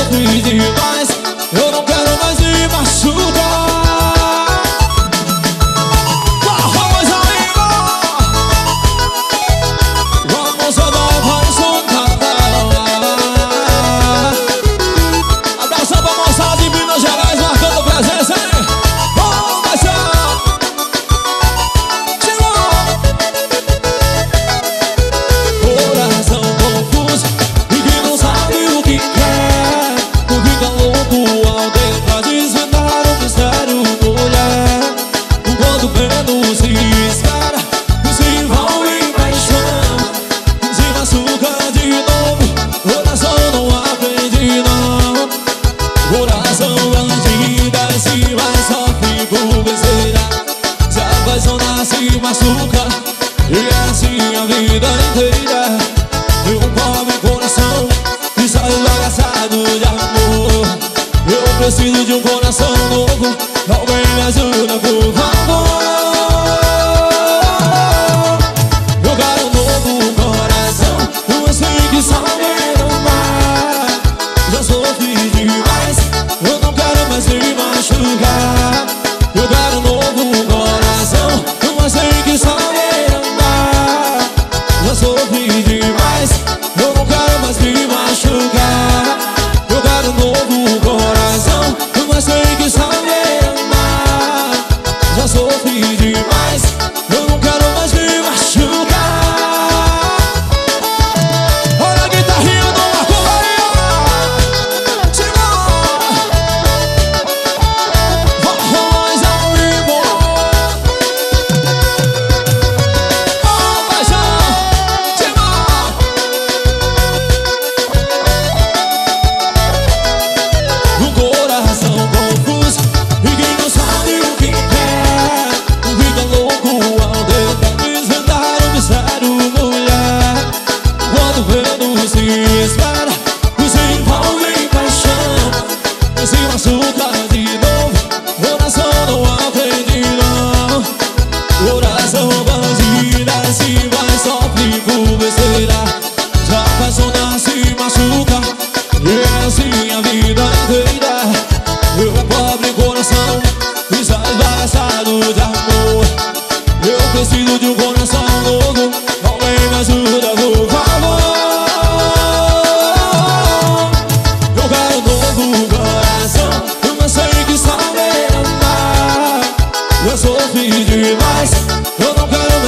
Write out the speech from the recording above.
sofri demais, eu não quero mais me machucar. Vamos amigo, vamos rodar, vamos soltar. Abração pra moçada de Minas Gerais marcando presença, hein? Vamos, paixão! Coração confuso e que não sabe o que quer, não fica louco ao tentar desvendar o mistério, mulher. Quando menos se espera, se envolve em paixão, se machuca de novo, coração não aprende não. Coração bandida, se vai sofre por besteira, se apaixona, se machuca, e é assim a vida inteira. Meu pobre coração está esbagaçado de amor. Eu preciso de um coração novo, alguém me ajuda por favor. Eu quero um novo coração, eu sei que sabe amar. Já sofri demais, eu não quero mais me machucar. Eu quero um novo coração, eu sei que sabe amar. Já sofri demais, eu não quero mais me machucar. Eu quero um novo coração, eu sei que sabe amar. Já sofri demais, eu não quero mais me machucar. Olha a guitarrinha do Marco Maria. Vamos ao vivo. Oh, paixão, um coração confuso e que não sabe o que quer, fica louco ao tentar desvendar o mistério, mulher. Quando menos se espera, se envolve em paixão, se machuca de novo, coração não aprende não. Coração bandida, se vai sofre por besteira, se apaixona, se machuca, e é assim a vida inteira. Meu pobre coração está esbagaçado de amor. Eu preciso de um coração novo,